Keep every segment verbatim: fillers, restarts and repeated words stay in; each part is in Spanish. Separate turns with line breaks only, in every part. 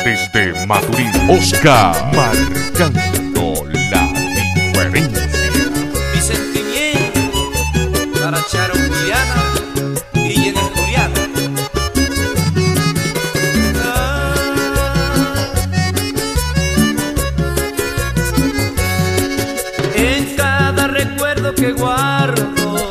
desde Maturín, Oscar, marcando la diferencia.
Mi sentimiento para Charo Juliana y Jenny Juliana. Ah. En cada recuerdo que guardo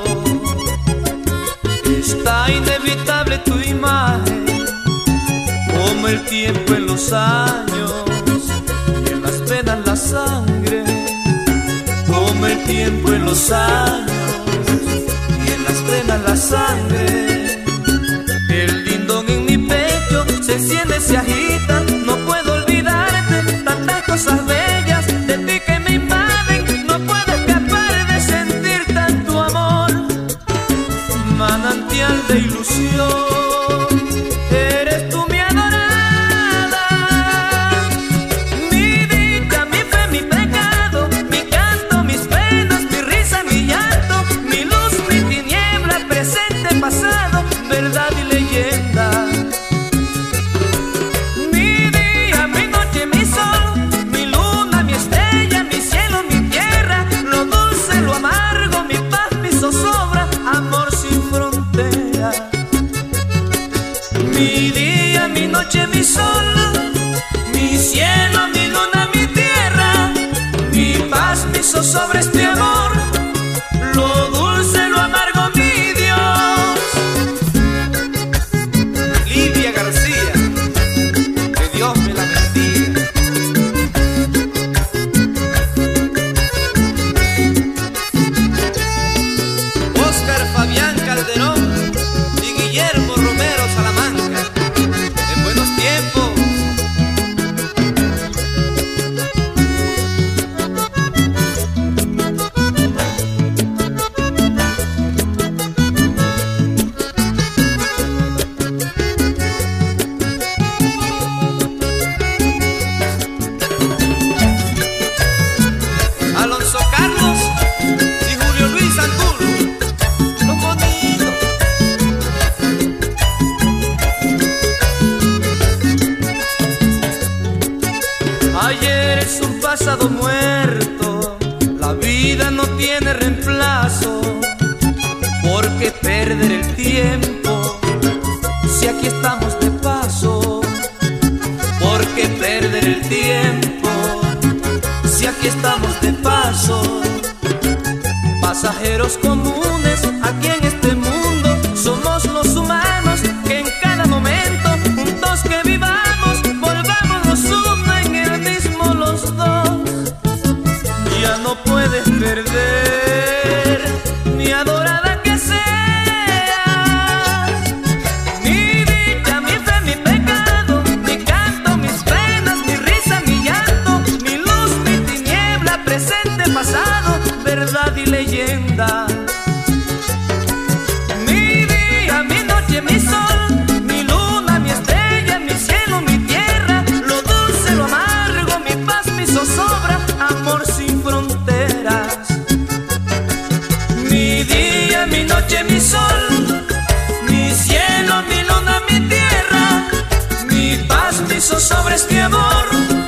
está inevitable tu imagen, como el tiempo en los años y en las venas la sangre, como el tiempo en los años y en las venas la sangre. El lindón en mi pecho se enciende, se agita, no puedo olvidarte, tantas cosas bellas de ti que me invaden, no puedo escapar de sentir tanto amor, manantial de ilusión. Verdad y leyenda, mi día, mi noche, mi sol, mi luna, mi estrella, mi cielo, mi tierra, lo dulce, lo amargo, mi paz, mi zozobra, amor sin frontera. Mi día, mi noche, mi sol, mi cielo, mi luna, mi tierra, mi paz, mi zozobra, este amor, lo dulce, lo amargo, mi y Guillermo Romero Salamanca, en buenos tiempos. Alonso Carlos y Julio Luis Angulo. Ayer es un pasado muerto, la vida no tiene reemplazo. ¿Por qué perder el tiempo si aquí estamos de paso? ¿Por qué perder el tiempo si aquí estamos de paso? Pasajeros comunes aquí en este mundo, somos los humanos que en cada momento juntos que vivamos volvamos los uno en el mismo los dos. Ya no puedes perder mi adorada que seas, mi dicha, mi fe, mi pecado, mi canto, mis penas, mi risa, mi llanto, mi luz, mi tiniebla, presente, pasado, verdad y leyenda. Mi día, mi noche, mi sol, mi luna, mi estrella, mi cielo, mi tierra, lo dulce, lo amargo, mi paz, mi zozobra, amor sin fronteras. Mi día, mi noche, mi sol, mi cielo, mi luna, mi tierra, mi paz, mi zozobra, este amor.